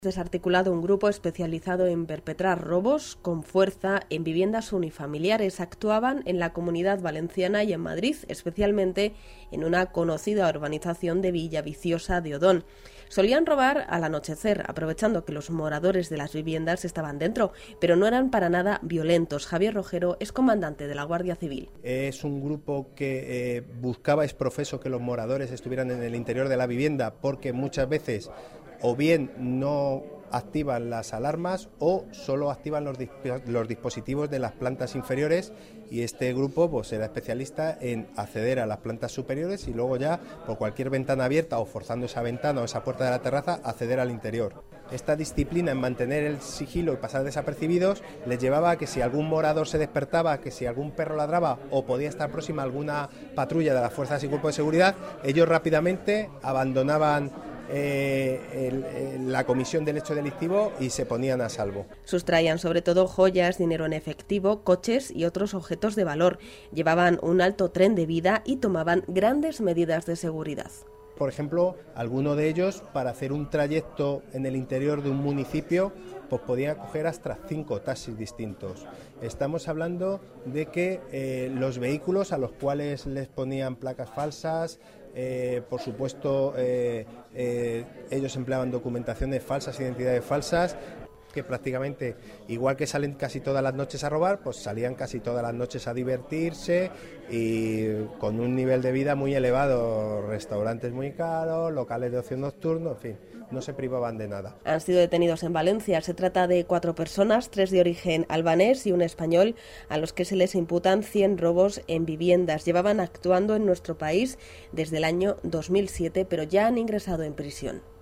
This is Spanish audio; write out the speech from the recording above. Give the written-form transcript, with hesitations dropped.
Desarticulado un grupo especializado en perpetrar robos con fuerza en viviendas unifamiliares. Actuaban en la Comunidad Valenciana y en Madrid, especialmente en una conocida urbanización de Villaviciosa de Odón. Solían robar al anochecer, aprovechando que los moradores de las viviendas estaban dentro, pero no eran para nada violentos. Javier Rojero es comandante de la Guardia Civil. Es un grupo que buscaba exprofeso que los moradores estuvieran en el interior de la vivienda, porque muchas veces o bien no activan las alarmas o solo activan los dispositivos de las plantas inferiores, y este grupo pues era especialista en acceder a las plantas superiores y luego ya por cualquier ventana abierta o forzando esa ventana o esa puerta de la terraza acceder al interior. Esta disciplina en mantener el sigilo y pasar desapercibidos les llevaba a que si algún morador se despertaba, que si algún perro ladraba o podía estar próxima a alguna patrulla de las fuerzas y cuerpos de seguridad, ellos rápidamente abandonaban la comisión del hecho delictivo y se ponían a salvo. Sustraían sobre todo joyas, dinero en efectivo, coches y otros objetos de valor. Llevaban un alto tren de vida y tomaban grandes medidas de seguridad. Por ejemplo, alguno de ellos, para hacer un trayecto en el interior de un municipio, pues podían coger hasta 5 taxis distintos. Estamos hablando de que los vehículos a los cuales les ponían placas falsas, por supuesto, ellos empleaban documentaciones falsas, identidades falsas, que prácticamente, igual que salen casi todas las noches a robar, pues salían casi todas las noches a divertirse y con un nivel de vida muy elevado, restaurantes muy caros, locales de ocio nocturno, en fin, no se privaban de nada. Han sido detenidos en Valencia. Se trata de 4 personas, 3 de origen albanés y un español, a los que se les imputan 100 robos en viviendas. Llevaban actuando en nuestro país desde el año 2007, pero ya han ingresado en prisión.